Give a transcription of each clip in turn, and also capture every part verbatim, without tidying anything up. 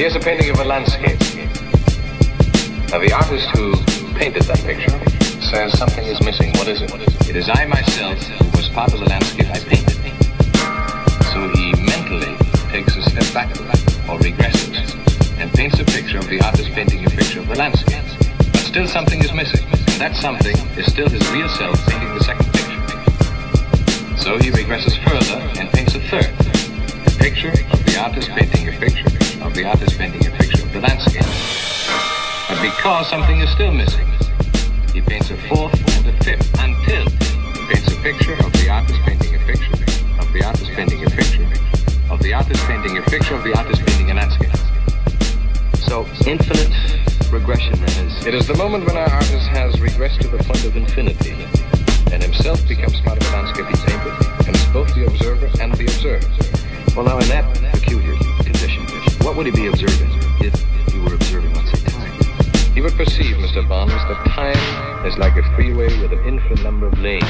Here's a painting of a landscape. Now, the artist who painted that picture says something is missing. What is it? It is I myself who was part of the landscape I painted. So he mentally takes a step back or regresses and paints a picture of the artist painting a picture of the landscape. But still something is missing, and that something is still his real self painting the second picture. So he regresses further and paints a third, a picture of the artist painting a picture of the artist painting a picture of the landscape. But because something is still missing, he paints a fourth and a fifth until he paints a picture of the artist painting a picture of the artist painting a picture of the artist painting a picture of the artist painting a landscape. So infinite regression then is... It is the moment when our artist has regressed to the point of infinity and himself becomes part of the landscape he painted and is both the observer and the observed. Well, now in that peculiar condition, what would he be observing if he were observing, let's say, time? He would perceive, Mister Bonds, that time is like a freeway with an infinite number of lanes.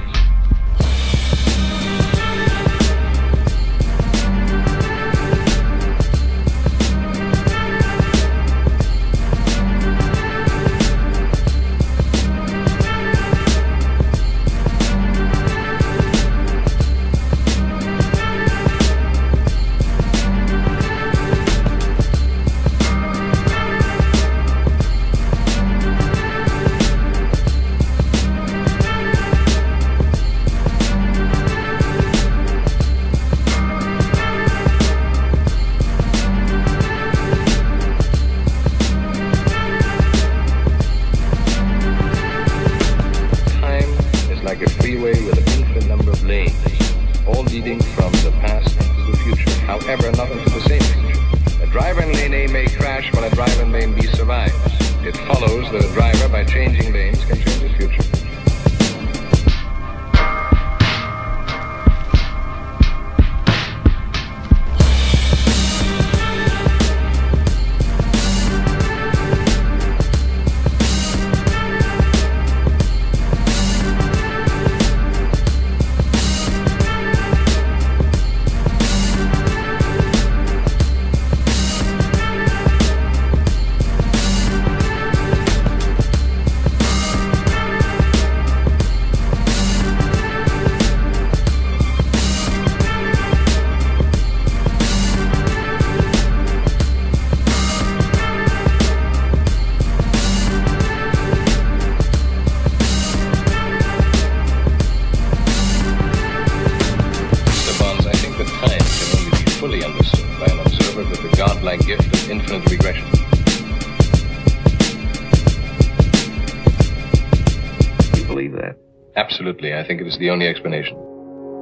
Like a freeway with an infinite number of lanes, all leading from the past into the future, however, not into the same future. A driver in lane A may crash while a driver in lane B survives. It follows that a driver, by changing lanes, can change the future. Fully understood by an observer with the godlike gift of infinite regression. You believe that? Absolutely. I think it is the only explanation.